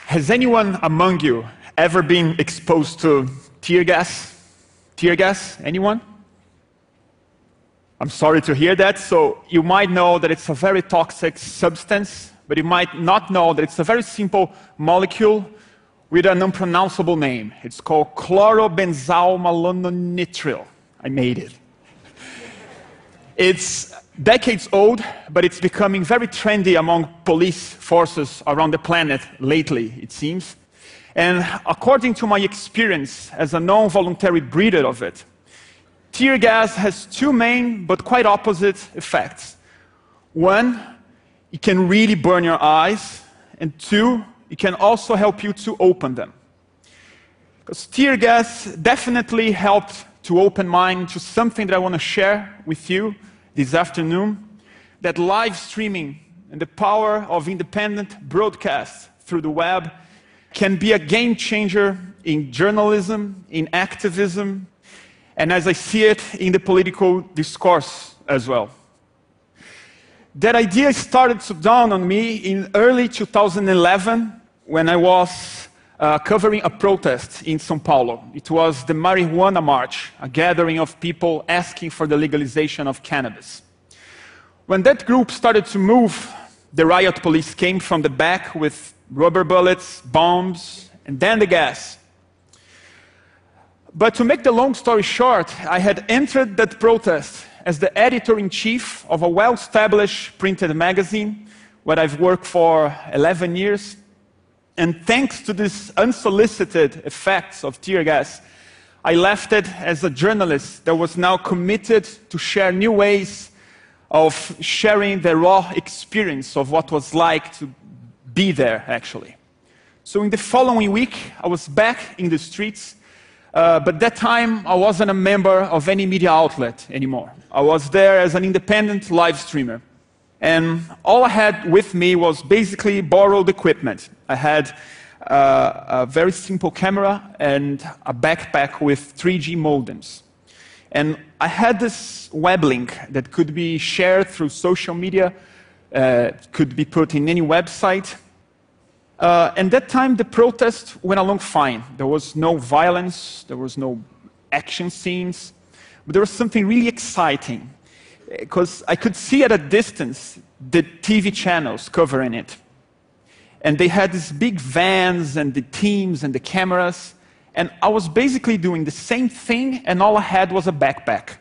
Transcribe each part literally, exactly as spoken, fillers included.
Has anyone among you ever been exposed to tear gas? Tear gas? Anyone? I'm sorry to hear that. So you might know that it's a very toxic substance, but you might not know that it's a very simple molecule with an unpronounceable name. It's called chlorobenzalmalonitrile. I made it. It's decades old, but it's becoming very trendy among police forces around the planet lately, it seems. And according to my experience as a non-voluntary breather of it, tear gas has two main but quite opposite effects. One, it can really burn your eyes, and two, it can also help you to open them. Because tear gas definitely helped to open mine to something that I want to share with you this afternoon, that live streaming and the power of independent broadcast through the web can be a game changer in journalism, in activism, and as I see it, in the political discourse as well. That idea started to dawn on me in early two thousand eleven when I was uh, covering a protest in São Paulo. It was the Marijuana March, a gathering of people asking for the legalization of cannabis. When that group started to move, the riot police came from the back with rubber bullets, bombs, and then the gas. But to make the long story short, I had entered that protest as the editor-in-chief of a well-established printed magazine, where I've worked for eleven years. And thanks to these unsolicited effects of tear gas, I left it as a journalist that was now committed to share new ways of sharing the raw experience of what was like to be there, actually. So in the following week, I was back in the streets, uh, but that time I wasn't a member of any media outlet anymore. I was there as an independent live streamer. And all I had with me was basically borrowed equipment. I had uh, a very simple camera and a backpack with three G modems. And I had this web link that could be shared through social media, uh, could be put in any website. Uh, and that time the protest went along fine. There was no violence, there was no action scenes, but there was something really exciting, because I could see at a distance the T V channels covering it. And they had these big vans and the teams and the cameras, and I was basically doing the same thing, and all I had was a backpack.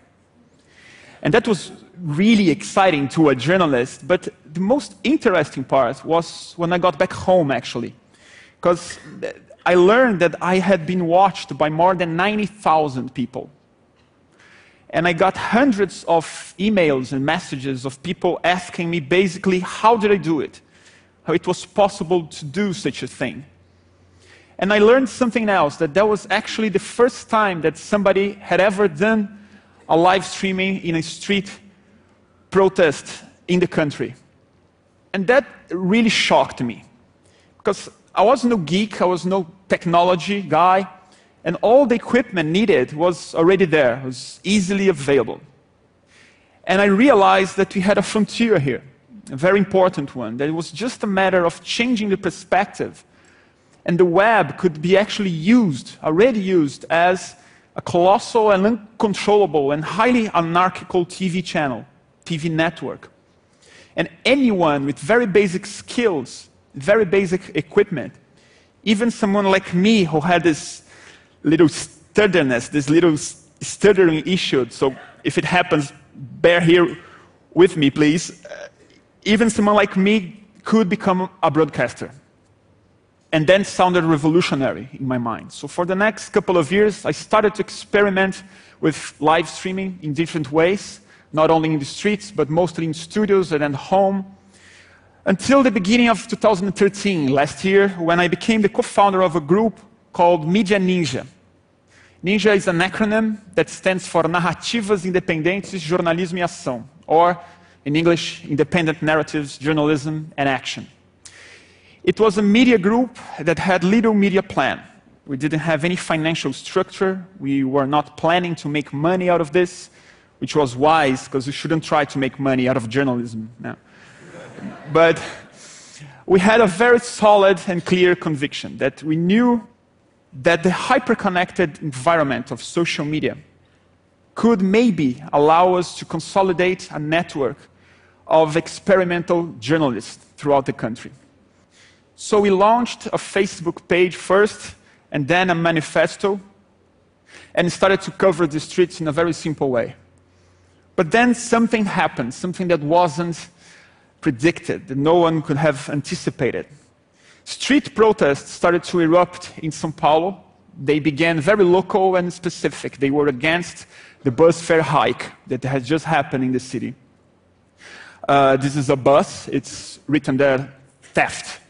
And that was really exciting to a journalist, but the most interesting part was when I got back home, actually, because I learned that I had been watched by more than ninety thousand people. And I got hundreds of emails and messages of people asking me basically, how did I do it? How it was possible to do such a thing. And I learned something else, that that was actually the first time that somebody had ever done a live streaming in a street protest in the country. And that really shocked me, because I was no geek, I was no technology guy, and all the equipment needed was already there, it was easily available. And I realized that we had a frontier here, a very important one, that it was just a matter of changing the perspective. And the web could be actually used, already used, as a colossal and uncontrollable and highly anarchical T V channel, T V network. And anyone with very basic skills, very basic equipment, even someone like me who had this little sturdiness, this little stuttering issue, so if it happens, bear here with me, please. Uh, even someone like me could become a broadcaster. And then sounded revolutionary in my mind. So for the next couple of years, I started to experiment with live streaming in different ways, not only in the streets, but mostly in studios and at home, until the beginning of two thousand thirteen, last year, when I became the co-founder of a group called Media Ninja. Ninja is an acronym that stands for Narrativas Independentes, Jornalismo e Ação, or in English, Independent Narratives, Journalism and Action. It was a media group that had little media plan. We didn't have any financial structure. We were not planning to make money out of this, which was wise, because we shouldn't try to make money out of journalism. No. But we had a very solid and clear conviction that we knew that the hyper-connected environment of social media could maybe allow us to consolidate a network of experimental journalists throughout the country. So we launched a Facebook page first, and then a manifesto, and started to cover the streets in a very simple way. But then something happened, something that wasn't predicted, that no one could have anticipated. Street protests started to erupt in São Paulo. They began very local and specific. They were against the bus fare hike that had just happened in the city. Uh, this is a bus. It's written there, theft.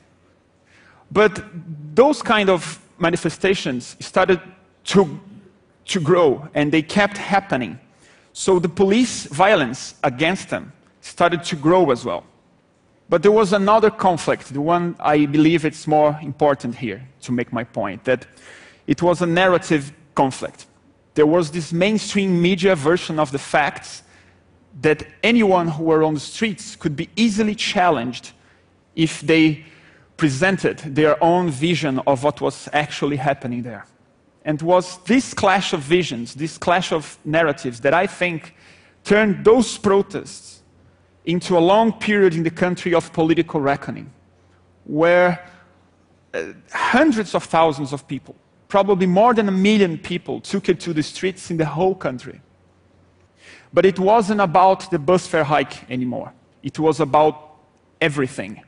But those kind of manifestations started to, to grow, and they kept happening. So the police violence against them started to grow as well. But there was another conflict, the one I believe it's more important here to make my point, that it was a narrative conflict. There was this mainstream media version of the facts that anyone who were on the streets could be easily challenged if they presented their own vision of what was actually happening there. And it was this clash of visions, this clash of narratives that I think turned those protests into a long period in the country of political reckoning, where uh, hundreds of thousands of people, probably more than a million people, took it to the streets in the whole country. But it wasn't about the bus fare hike anymore. It was about everything.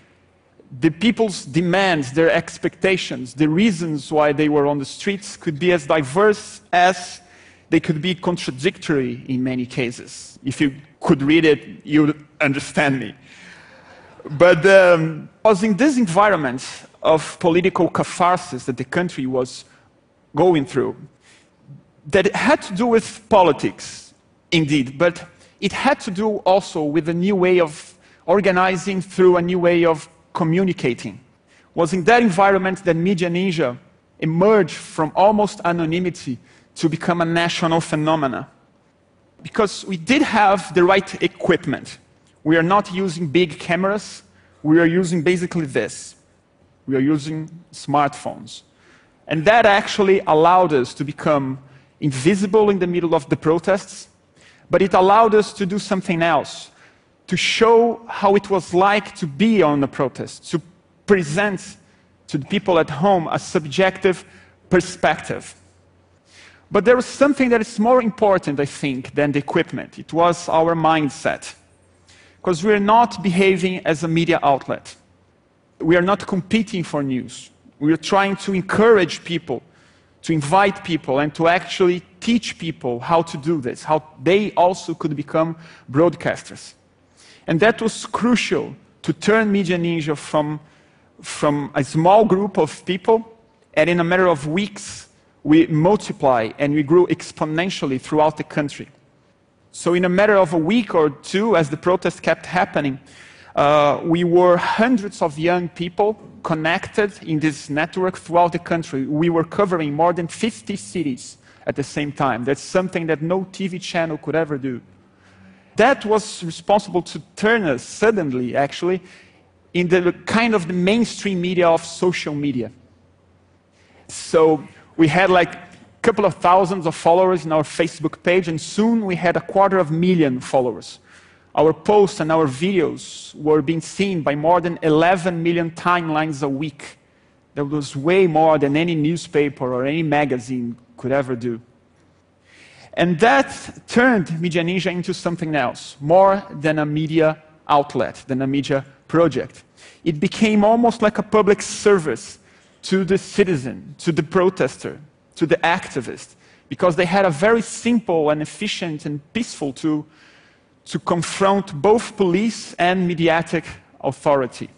The people's demands, their expectations, the reasons why they were on the streets could be as diverse as they could be contradictory in many cases. If you could read it, you would understand me. But um, it was in this environment of political catharsis that the country was going through that it had to do with politics, indeed, but it had to do also with a new way of organizing through a new way of communicating. It was in that environment that Media Ninja emerged from almost anonymity to become a national phenomenon. Because we did have the right equipment. We are not using big cameras. We are using basically this. We are using smartphones. And that actually allowed us to become invisible in the middle of the protests, but it allowed us to do something else, to show how it was like to be on the protest, to present to the people at home a subjective perspective. But there was something that is more important, I think, than the equipment. It was our mindset. Because we are not behaving as a media outlet. We are not competing for news. We are trying to encourage people, to invite people, and to actually teach people how to do this, how they also could become broadcasters. And that was crucial to turn Media Ninja from, from a small group of people, and in a matter of weeks, we multiplied and we grew exponentially throughout the country. So in a matter of a week or two, as the protests kept happening, uh, we were hundreds of young people connected in this network throughout the country. We were covering more than fifty cities at the same time. That's something that no T V channel could ever do. That was responsible to turn us suddenly, actually, in the kind of the mainstream media of social media. So we had like a couple of thousands of followers in our Facebook page, and soon we had a quarter of a million followers. Our posts and our videos were being seen by more than eleven million timelines a week. That was way more than any newspaper or any magazine could ever do. And that turned Media Ninja into something else, more than a media outlet, than a media project. It became almost like a public service to the citizen, to the protester, to the activist, because they had a very simple and efficient and peaceful tool to confront both police and mediatic authority.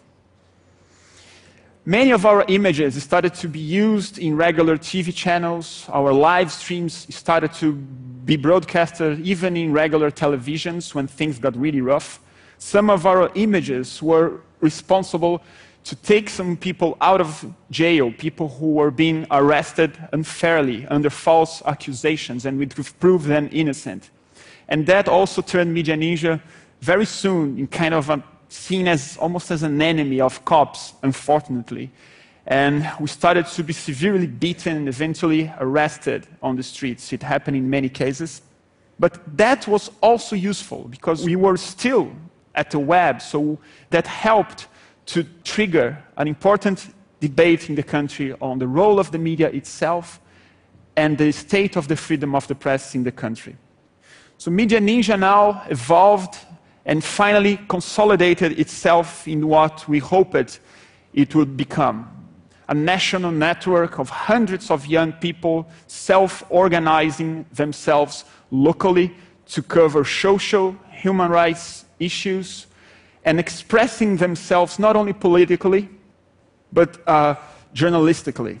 Many of our images started to be used in regular T V channels. Our live streams started to be broadcasted even in regular televisions when things got really rough. Some of our images were responsible to take some people out of jail, people who were being arrested unfairly under false accusations, and we could prove them innocent. And that also turned Media Ninja very soon in kind of a seen as almost as an enemy of cops, unfortunately. And we started to be severely beaten and eventually arrested on the streets. It happened in many cases. But that was also useful because we were still at the web, so that helped to trigger an important debate in the country on the role of the media itself and the state of the freedom of the press in the country. So Media Ninja now evolved and finally consolidated itself in what we hoped it would become. A national network of hundreds of young people self-organizing themselves locally to cover social, human rights issues and expressing themselves not only politically, but uh, journalistically.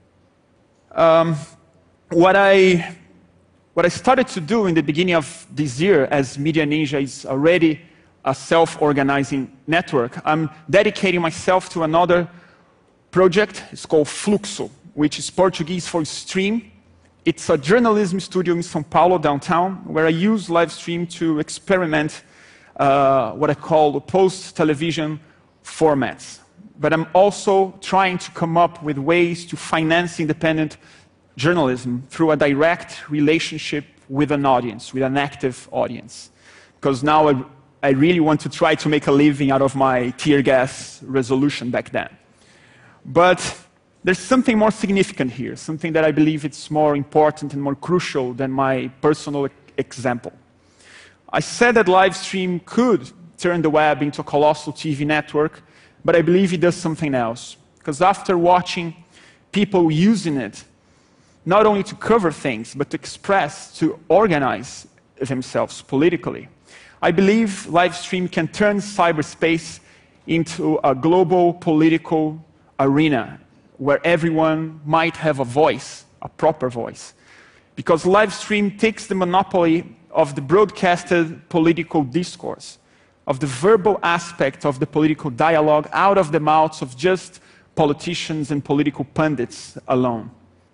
Um, what, I, what I started to do in the beginning of this year, as Media Ninja is already a self-organizing network, I'm dedicating myself to another project. It's called Fluxo, which is Portuguese for stream. It's a journalism studio in São Paulo, downtown, where I use live stream to experiment uh, what I call post-television formats. But I'm also trying to come up with ways to finance independent journalism through a direct relationship with an audience, with an active audience. Because now I, I really want to try to make a living out of my tear gas resolution back then. But there's something more significant here, something that I believe it's more important and more crucial than my personal example. I said that live stream could turn the web into a colossal T V network, but I believe it does something else. Because after watching people using it, not only to cover things, but to express, to organize themselves politically, I believe live stream can turn cyberspace into a global political arena where everyone might have a voice, a proper voice. Because live stream takes the monopoly of the broadcasted political discourse, of the verbal aspect of the political dialogue out of the mouths of just politicians and political pundits alone.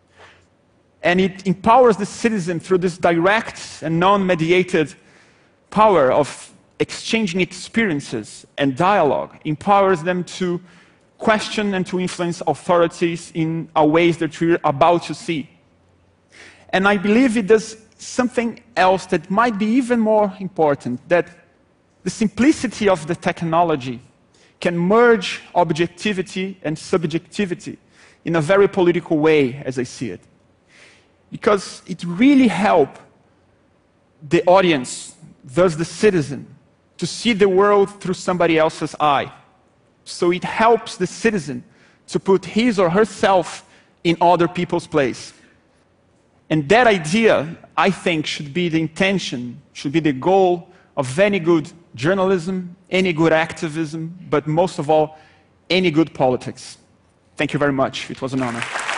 And it empowers the citizen through this direct and non-mediated power of exchanging experiences and dialogue, empowers them to question and to influence authorities in a ways that we're about to see. And I believe it does something else that might be even more important, that the simplicity of the technology can merge objectivity and subjectivity in a very political way, as I see it. Because it really helps the audience, thus the citizen, to see the world through somebody else's eye. So it helps the citizen to put his or herself in other people's place. And that idea, I think, should be the intention, should be the goal of any good journalism, any good activism, but most of all, any good politics. Thank you very much. It was an honor.